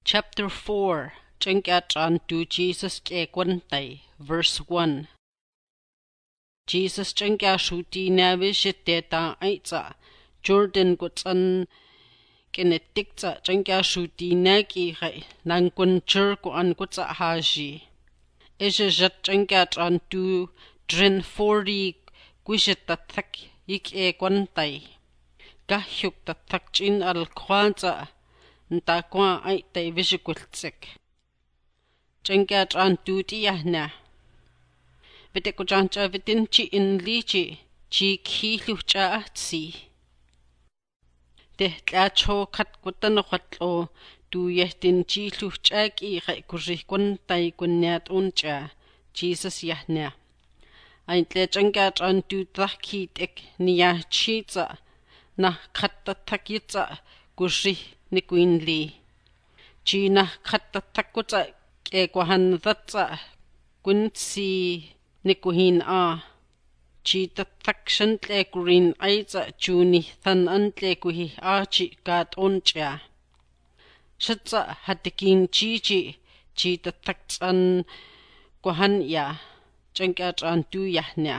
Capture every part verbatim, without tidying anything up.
Chapter four. Chengkatrantu Jesus Kekwantay. Verse one. Jesus Chenkashuti Navishiteta Aitza Jordan Gutsan Kinetikza Chenkashuti Naki Nankunchur ko an Gutsa Haji. Ejajat Chenkatrantu Drin forty Guishitatak Yik Ekwantay. Gahyuk tatakchin al Kwanza Ntakwa Aitay Vishikultsik. Chenkatrantu Tiyahna. Vitekujancha vitinchi in lichi chi kilucha atsi. Tehtlacho katkutanokatlo tu yehtin chi luchaki rekurikwantai kunyat uncha Jesus yahna. Aintle chenkatrantu takitek niya chitza na kattatakitza kurih nikuinli. Chi na kattatakutza kekwahan thatza kunsi Nikuhin a chi tattakshan tle kurin aiza chuni than antle kuhi achi kat oncha. Shatza hatikin chichi chi tattaksan kwahan ya chenkatrantu yahna.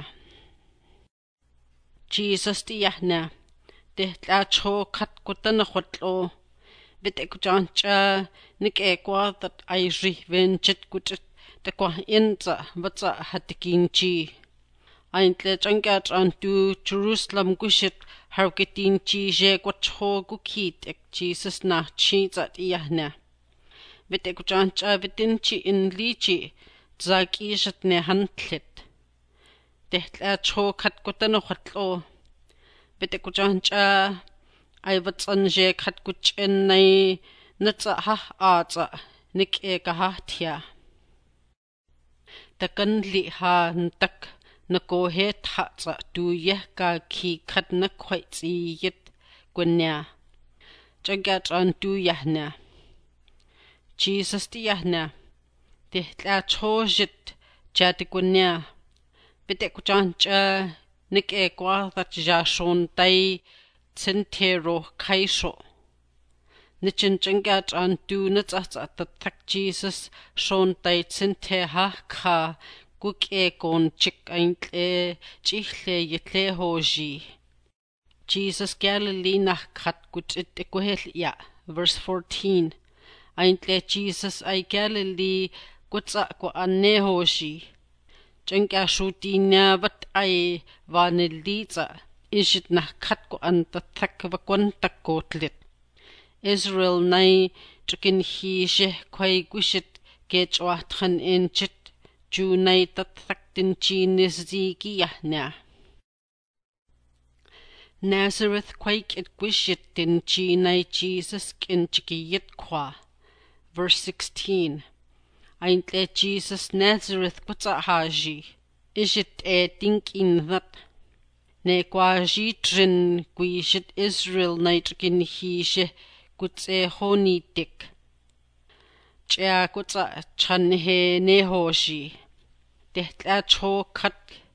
Jesus ti yahna tehtlacho katkutan khotlo vitekjancha nikekwa that airi venchit kuchit Tekwa inza vatsa hatikinchi. Aintle chenkatrantu Jerusalem gushit harkitinchi je kwacho gukit ek Jesus na chizat iyahna. Vitekjancha vitinchi in lichi zakishat ne hantlit. Tehtlacho katkutano khatlo. Vitekjancha ay vatsan je katkuchen nay natsa ha aza nik eka hahtya. Takan li ha ntak nakohet hatsa tu yeh ka ki kat na kwaitsi yit gwanya. Chenkatrantu yahna. Jesus ti yahna. Tehtla chojit jati gwanya. Vitekjancha nik ekwa that jashon tay tsentero kaisho. Nichin chenkatrantu natsatsa tatak Jesus shon tay tsente ha ka guk ekon chik aintle chichle yitle hoji. Jesus Galilee na kat kutit ekuhel ya. Verse fourteen. Aintle Jesus ay Galilee kutsa ko ane hoji. Chenkashuti na vat ay vanilitza. Ishit na kat ko an tatak vakwantak kotlit. Israel nay chikin hi she kway gushit kechwathan in chit ju nay tataktin chi niziki yahna. Nazareth quake it gushit tin chi nay Jesus kin chikiyit kwa. Verse sixteen. Aintle Jesus Nazareth kutsa haji. Ishit e tinkin that. Ne kwa jitrin guishit Israel nay chikin hi she Kutse honi dik. Chia kutsa chan he ne hoshi. Tehtla cho kat.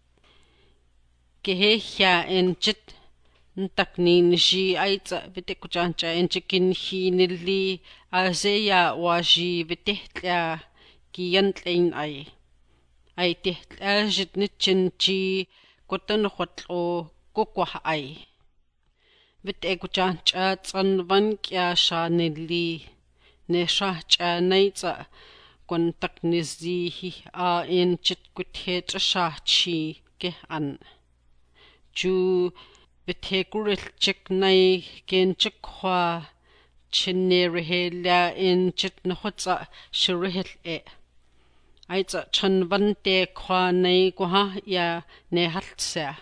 Kehehya en chit. Ntaknin shi aitza vitekujancha en chikin hi nili. Azeya waji vitehtla kiyantlein ay. Ay tehtla jit nichin chi kutan khotlo kukwah ay. Vitekjancha tsanvan kya sha nili. Ne sha cha naitza kwantak nizihi a in chit kuthet sha chi ke an. Ju vitekuril chik nay ken chikwa chinne rehela in chit nahotsa shirihil e. Aitza chanvante kwa nay kwa ya ne haltsa.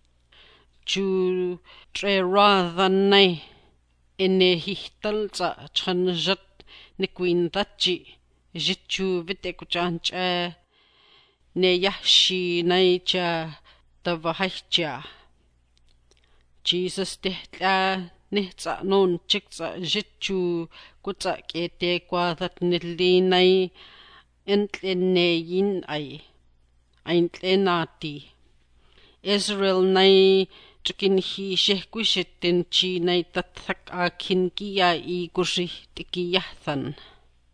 Ju tre rather nay ene hihtalza chanjat nikwindachi jichu vitekjancha ne yahshi nay cha tavahcha. Jesus tehtla nihtsa non chiksa jichu kutsa kete kwa that nili nay entlene yin ay. Aintlenati. Israel nay chikin hi shehkushitin chi nay tatak a kinkiya I kushi tikiyathan.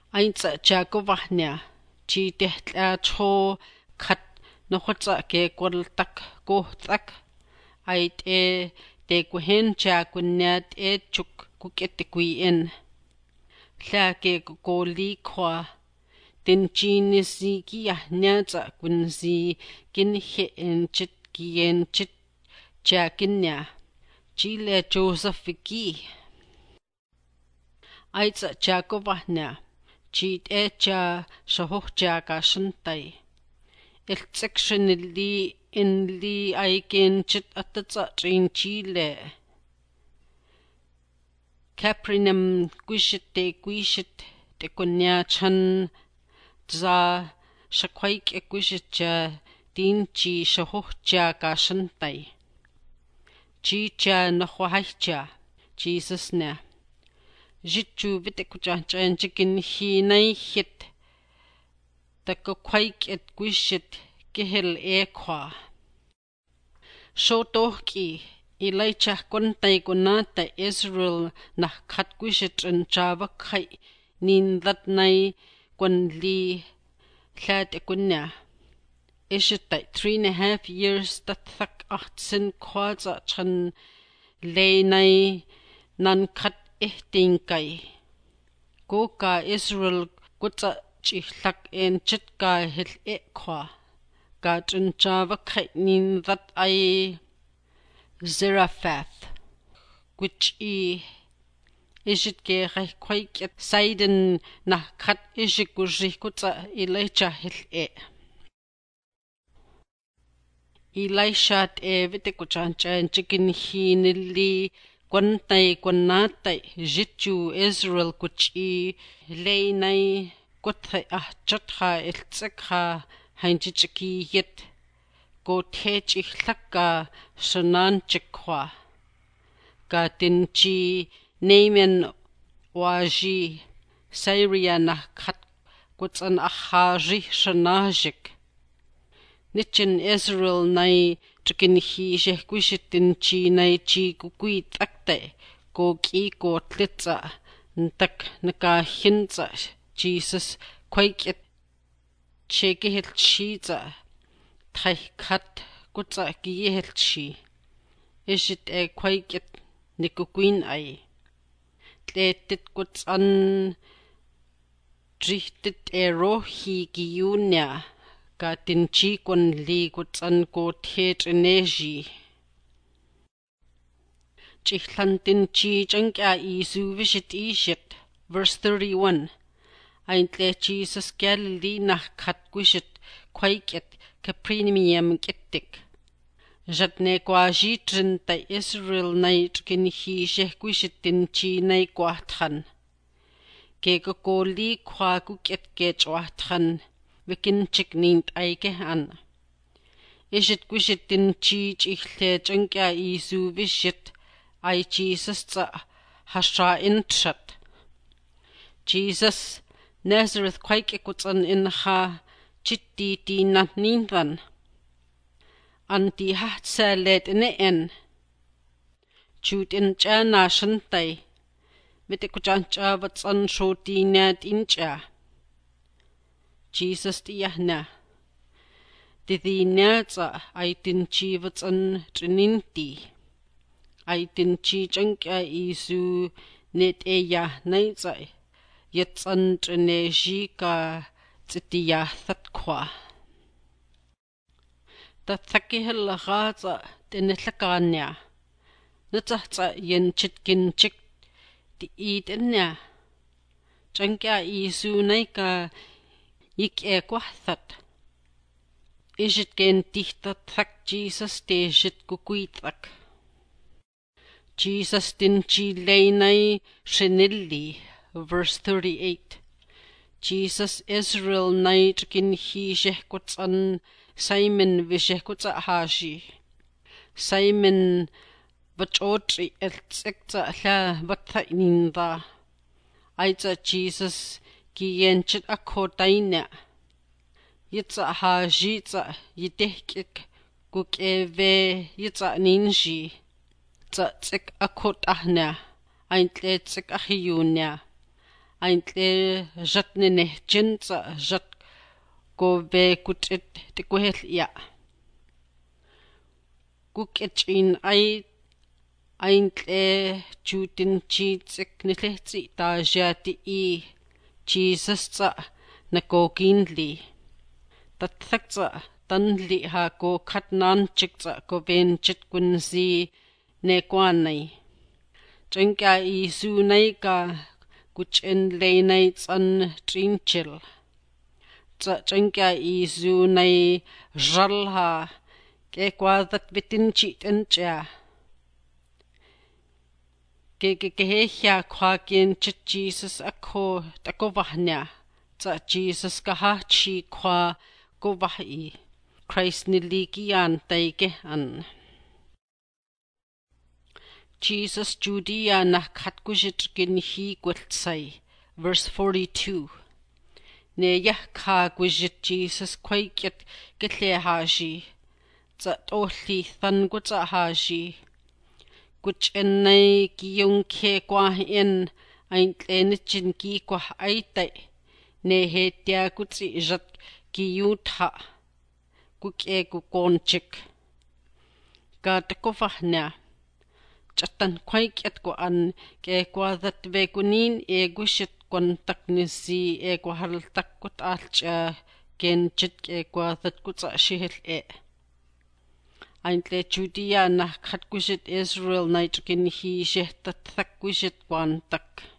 Ainsa Jagovahnia, Chi Dehtla Cho Kat Nohotsa Ke Gortak Gohtak, Ait E De Guhen Jagunyat E Chuk Kuketikui Lake Goli Kwa, Den Genisi Giahnyata Gunzi Ginhe en Chit Gien Chit Jaginya, Chile Joseph Gi. Aitsa Jagovahnia. Cheat echa shahoja gashantai. Il section li in li aigen chit at the in Chile. Caprinum guishit de guishit de gunya chan za shakwaik e guishitja din chi shahoja gashantai. Chicha nohwahaja, Jesus ne. Jitju vitekuja chan chicken he nay hit the quake at guishit gihil equa. Shotoki Elijah Guntai Gunata Israel na kat guishit and Java kai nin that nay gun li lad egunya. Is it that three and a half years that thak achtsin quads chan lay nay nan kat ihtinkai. Go ka Israel gutsa chihlak en chitka hil ekwa. Ga chun Java kainin that I Zarephath. Which e ishit ge quake at Sidon na kat ishikuji gutsa Elijah hil e. Elisha e vitekuchancha chicken he nilli Gwantai Gwanatai Jitju Israel Guchi Lay Nay Guthai Ah Jotha Iltsekha Hainjichiki Yet Go Tej Ichlaka Shanan Chikwa Ga Dinji Naaman Waji Syria na Kat Gutsan Ahaji Shanajik Nichin Israel Nai Chicken he shekwishitin chi nay chi kukui takte go ki go tlitza ntak naka hinza Jesus quake it chekihil chiza tai kat gutza gihil chi ishit e quake it nikuquin ai tletit guts an drihtit e rohi giyunya Ga dinchi gun li guts an go tet energy. Chichlan dinchi jankya isu vishit ishit. Verse thirty-one. Aintle Jesus Galilee na kat guishit quaiket caprinimium gittik. Jatne quaji trinta Israel night kin he sheh guishit dinchi nay guathan. Gego go li qua guket get wathan. Wikin chick nint aike an. Ishit guishit din chi chichle jankya isu vishit I Jesus tsa hasha intrat. Jesus Nazareth quake ekutsan in ha chitti di nat ninthan. Anti hat sa led in en. Chut in cha na shantai. Vitekujancha vatsan sho di nad incha. Jesus diahna. Didi nata I dinchi vatsan trininti. I dinchi jankya isu net e ya naizai. Yatsan trineji ka titiya thatkwa. Tathakihil raza dinilakanya. Natahza yen chitkin chik di idenya. Jankya isu naika Ik e gwathat. Ishit gen dichtat thak Jesus de shit kukuitak. Jesus din chi leinai shenilli. Verse thirty-eight. Jesus Israel night kin he shehkutsan Simon vishehkutsa hashi. Simon vachotri eltsekta la vathaninda. Aita Jesus Gienchit akotaina. Yitsa ha jitsa yidehkik guk eve yitsa ninji. Tsa tsik akot ahna. Aintle tsik ahiyunya. aintle jat nene jinsa jat go ve kutit tikuhel ya kuketchin ai aintle jutin chitsik nilehti ta jati i Jesus tsa nakoginli tathak tsa tanli ha ko khatnan chik tsa ko ven chit kunzi ne kwanai chengka i su nai ka kuchen le nai tsan trinchil tsa chengka i su nai ral ha ke kwadat vitin chi tencha ke ke ke hya kwa kin chit Jesus akho takovahnya tsa Jesus ka ha chi kwa ko vahi Christ nilikian taike an Jesus Judea na khatkujit kin hi kwaltsai verse forty-two ne yah kha kujit Jesus kwaikyat ketle haji tsa tohli than ko tsa haji kuchenai kiyung khe kwa en ain tlenichin ki kwa aitai ne hetia kutsi jat kiyutha kuke ku konchik ka takofahnya chatan kwaikyat ko an ke kwadat ve kunin e gushit kon taknisi e kwahal takkut alcha ken chit ke kwadat kutsa shihel e aintle Judea na khat kushit Israel night kin hi shehtat thak kushit kwan tak